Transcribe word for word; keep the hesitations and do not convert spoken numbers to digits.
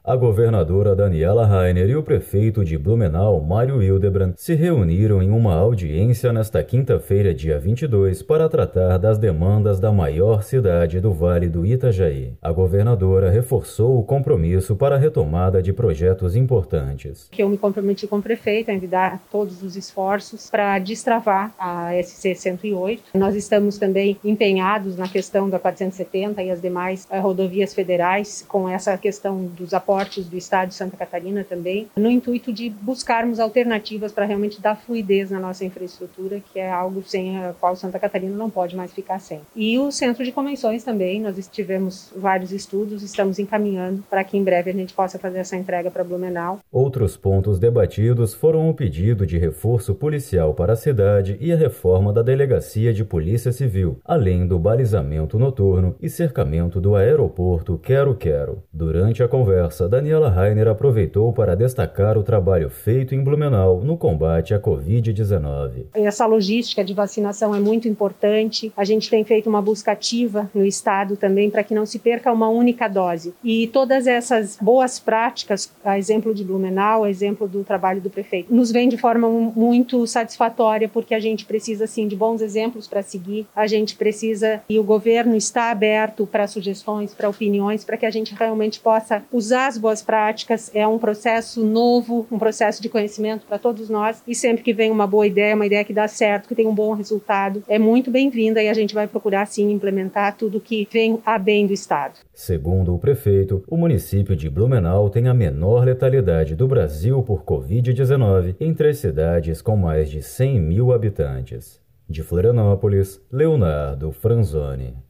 A governadora Daniela Rainer e o prefeito de Blumenau, Mário Hildebrand, se reuniram em uma audiência nesta quinta-feira, dia vinte e dois, para tratar das demandas da maior cidade do Vale do Itajaí. A governadora reforçou o compromisso para a retomada de projetos importantes. Eu me comprometi com o prefeito a envidar todos os esforços para destravar a S C cento e oito. Nós estamos também empenhados na questão da quatrocentos e setenta e as demais eh, rodovias federais, com essa questão dos aportes do Estado de Santa Catarina também, no intuito de buscarmos alternativas para realmente dar fluidez na nossa infraestrutura, que é algo sem a qual Santa Catarina não pode mais ficar sem. E o Centro de Convenções também, nós tivemos vários estudos, estamos encaminhando para que em breve a gente possa fazer essa entrega para Blumenau. Outros pontos debatidos foram o pedido de reforço policial para a cidade e a reforma da Delegacia de Polícia Civil, além do balizamento noturno e cercamento do aeroporto Quero-Quero. Durante a conversa, Daniela Rainer aproveitou para destacar o trabalho feito em Blumenau no combate à covid dezenove. Essa logística de vacinação é muito importante. A gente tem feito uma busca ativa no Estado também para que não se perca uma única dose. E todas essas boas práticas, a exemplo de Blumenau, a exemplo do trabalho do prefeito, nos vem de forma muito satisfatória, porque a gente precisa, sim, de bons exemplos para seguir. A gente precisa, e o governo está aberto para sugestões, para opiniões, para que a gente realmente possa usar as boas práticas. É um processo novo, um processo de conhecimento para todos nós, e sempre que vem uma boa ideia, uma ideia que dá certo, que tem um bom resultado, é muito bem-vinda e a gente vai procurar sim implementar tudo que vem a bem do Estado. Segundo o prefeito, o município de Blumenau tem a menor letalidade do Brasil por covid dezenove entre as cidades com mais de cem mil habitantes. De Florianópolis, Leonardo Franzoni.